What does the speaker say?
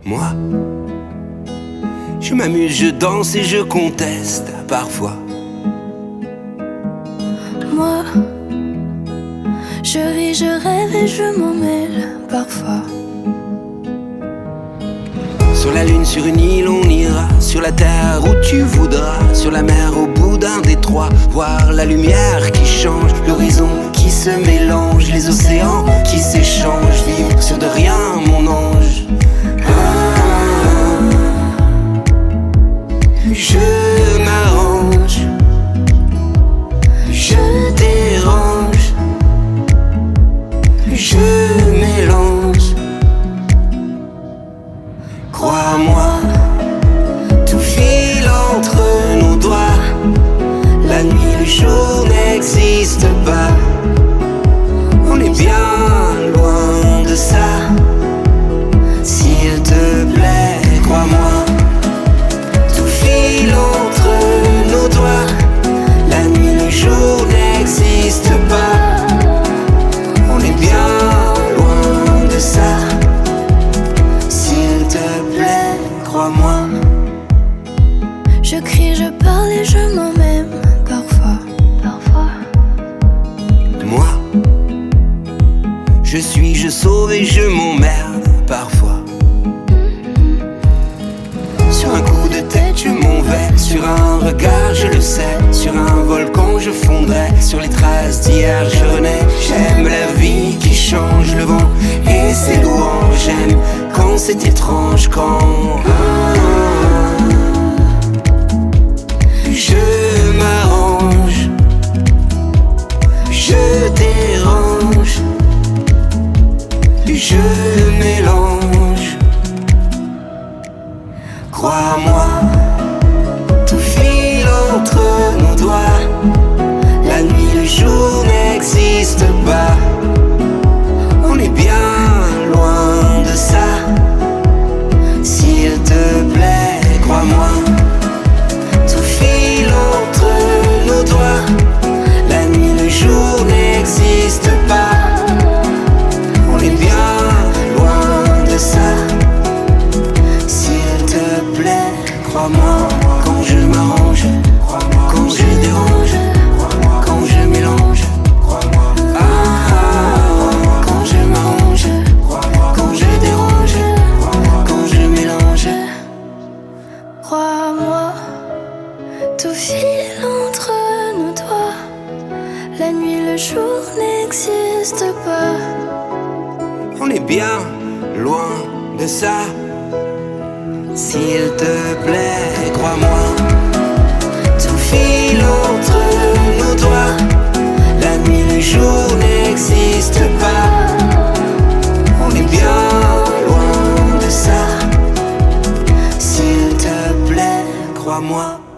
Moi, je m'amuse, je danse et je conteste parfois. Moi, je ris, je rêve et je m'en mêle parfois. Sur la lune, sur une île, on ira. Sur la terre où tu voudras. Sur la mer, au bout d'un détroit. Voir la lumière qui change, l'horizon qui se mélange, les océans qui s'échangent. Vivre sur de rien, mon ange. Je m'arrange, je dérange, je mélange. Crois-moi, tout file entre nos doigts. La nuit, le jour n'existe pas. On est bien loin de ça. S'il te plaît, crois-moi. Tout file entre nos doigts. La nuit, le jour n'existe pas. On est bien loin de ça. S'il te plaît, crois-moi. Je crie, je parle et je m'en même parfois. Moi, je suis, je sauve et je m'emmerde parfois. Sur un coup de tête, je m'en vais. Sur un regard, je le sais. Sur un volcan, je fondrai. Sur les traces d'hier, je renais. J'aime la vie qui change, le vent et ses louanges. J'aime quand c'est étrange, quand je m'arrange, je dérange, je mélange. Crois-moi, tout file entre nos doigts. La nuit, le jour n'existe pas. On est bien loin de ça. S'il te plaît, crois-moi. Tout file entre nos doigts. La nuit, le jour n'existe pas. On est bien loin de ça. S'il te plaît, crois-moi. Quand je m'arrange, quand je dérange, quand je mélange. Quand je m'arrange, quand je dérange, quand je mélange. Crois-moi, tout file entre nos doigts. La nuit, le jour n'existe pas. On est bien loin de ça. S'il te plaît, crois-moi. Tout file entre nos doigts. La nuit, le jour n'existe pas. On est bien loin de ça. S'il te plaît, crois-moi.